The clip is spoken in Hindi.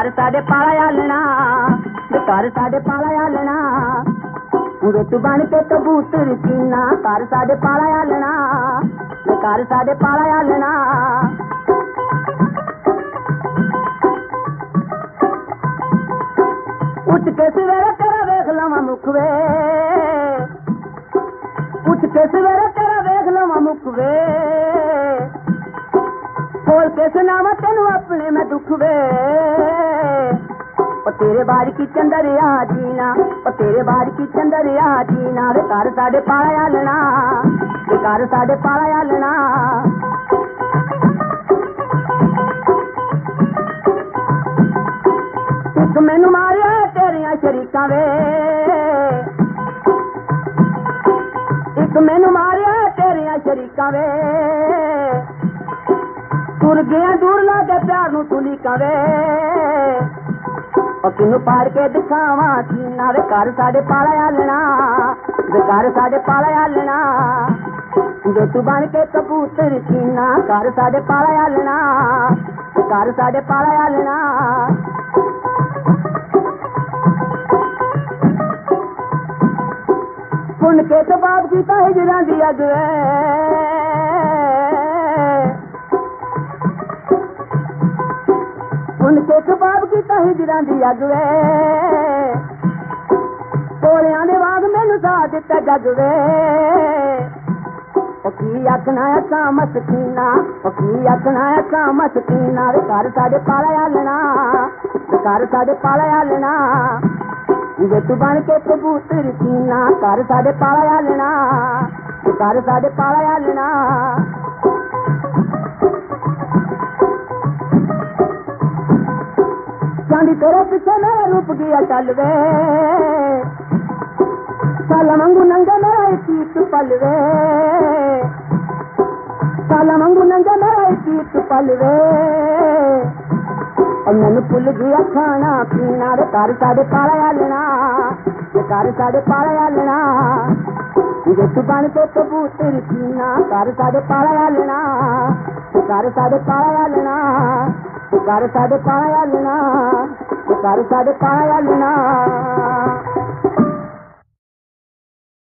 घर साडे पाला आलना, घर साडे पाला आलना, वे तू बन के कबूतर सीना, घर साडे पाला आलना, घर साडे पाला आलना। उठ के सवेरे तेरा वेख लवा मुख वे, उठ के सवेरे तेरा वेख लवा मुख वे, बोल के सुनावा तेनू अपने में दुख वे। ओ तेरे बार की चंदरिया जीना, ओ तेरे बार की चंदरिया जीना, वे घर साडे पाला आलना, वे घर साडे पाला आलना। एक मैनू मारिया तेरिया शरीका वे, एक मैनू मारिया तेरिया शरीका वे, तुर गया दूर लागे प्यार नू तुलीका वे। ओ किनू पार के दिखावा सीना, वे घर साडे पाला आलना, वे घर साडे पाला आलना। जे तू बन के कबूतर सीना, घर साडे पाला आलना, घर साडे पाला आलना। सुन के तो बाप की तो हिजरा दी अग वे, सुन के तो बाप की तो हिजरा दी अग वे, कोलियां दे वाग मैनू सा दिता जग वे। की आखना असा मसकीना, की आखना असा मसकीना, वे घर साडे पाला आलना, घर साडे पाला आलना। जे तू बन के कबूतर सीना, घर साडे पाला आलना, घर साडे पाला आलना। चांदी तेरे पिछे मेरा रूप गया चल वे, साला मंगू नंगे मेरा एक पल वे, साला मंगू नंगे मेरा एक पल वे। मैनू भुल गया खाना पीना, वे घर साडे पाला आलना, घर साडे पाला आलना। जे तू बन के कबूतर सीना, घर साडे पाला आलना, घर साडे पाला आलना, घर साडे पाला आलना, घर साडे पाला आलना।